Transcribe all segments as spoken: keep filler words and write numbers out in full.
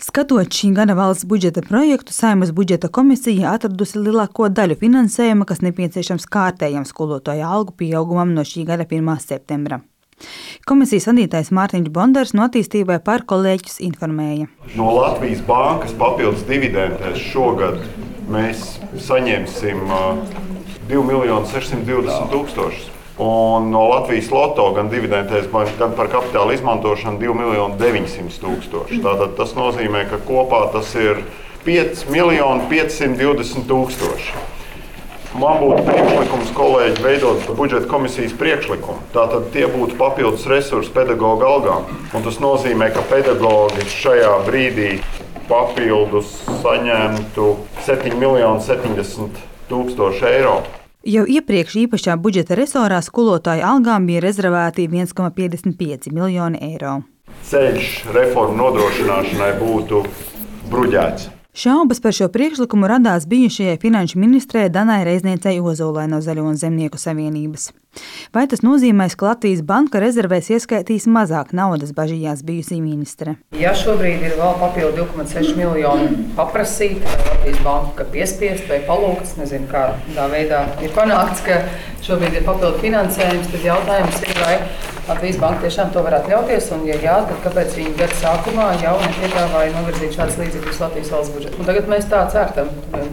Skatot šī gada valsts budžeta projektu, Saeimas budžeta komisija atradusi lielāko daļu finansējuma, kas nepieciešams kārtējam skolotāju algu pieaugumam no šī gada pirmā septembra. Komisijas vadītājs Mārtiņš Bondars no attīstībai par kolēģus informēja. No Latvijas bankas papildus dividendēs šogad mēs saņemsim divi miljoni sešsimt divdesmit tūkstošus. Un no Latvijas loto gan dividendēs, gan par kapitāla izmantošanu divi miljoni deviņsimt tūkstoši. Tātad tas nozīmē, ka kopā tas ir pieci miljoni piecsimt divdesmit tūkstoši. Man būtu priekšlikums kolēģi veidot budžeta komisijas priekšlikumu. Tātad tie būtu papildus resursi pedagoģu algām. Un tas nozīmē, ka pedagoģi šajā brīdī papildus saņemtu septiņi miljoni septiņdesmit tūkstoši eiro. Jau iepriekš īpašā budžeta resorā skolotāju algām bija rezervēti viens komats piecdesmit pieci miljoni eiro. Ceļš reformu nodrošināšanai būtu bruģēts. Šaubas par šo priekšlikumu radās bijušajai finanšu ministrei Danai Reizniecei Ozolai no Zaļo un Zemnieku savienības. Vai tas nozīmēs, ka Latvijas banka rezervēs ieskaitīs mazāk naudas, bažījās bijusī ministre? Ja šobrīd ir vēl papildu divi komats seši miljoni paprasīt, Latvijas banka piespiest vai palūgts, nezinu, kādā veidā ir panākts, ka šobrīd ir papildu finansējums, tad jautājums ir, vai Latvijas banka tiešām to var atļauties, un ja jā, tad kāpēc viņi gada sākumā jau nepiedāvāja novirzīt šādas līdzekļus Latvijas valsts budžetu. Un tagad mēs tā certam.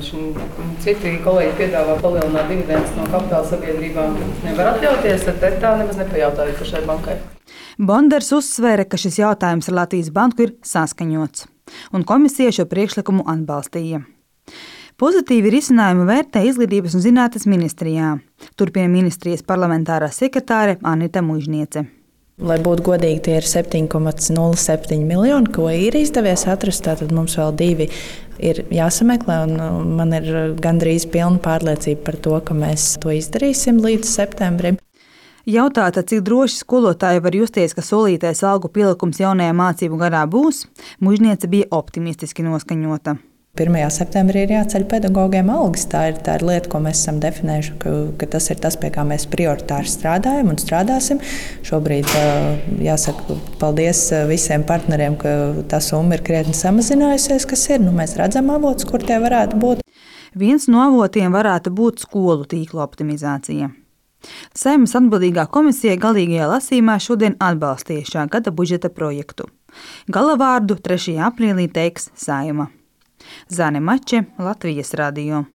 Citi kolēģi piedāvā palielināt dividendus no kapitāla sabiedrībām, nevar atļauties, tad tā nemaz nepajautājot par šai bankai. Bondars uzsvēra, ka šis jautājums ar Latvijas banku ir saskaņots, un komisija šo priekšlikumu atbalstīja. Pozitīvi risinājumu vērtē Izglītības un zinātnes ministrijā. Turpina ministrijas parlamentārā sekretāre Anita Mužniece. Lai būtu godīgi, tie ir septiņi komats nulle septiņi miljoni, ko ir izdevies atrast, tad mums vēl divi ir jāsameklē, un man ir gandrīz pilna pārliecība par to, ka mēs to izdarīsim līdz septembrim. Jautāta, cik droši skolotāji var justies, ka solītais algu pielikums jaunajā mācību gadā būs, Mužniece bija optimistiski noskaņota. pirmajā septembrī ir jāceļ pedagogiem algas. Tā ir, tā ir lieta, ko mēs esam definējuši, ka, ka tas ir tas, pie kā mēs prioritāri strādājam un strādāsim. Šobrīd jāsaka paldies visiem partneriem, ka tā summa ir krietni samazinājusies, kas ir. Nu, mēs redzam avotus, kur tie varētu būt. Viens no avotiem varētu būt skolu tīkla optimizācija. Saeimas atbildīgā komisija galīgajā lasījumā šodien atbalstīja šā gada budžeta projektu. Galavārdu trešajā aprīlī teiks Saeima. Zane Mače, Latvijas radio.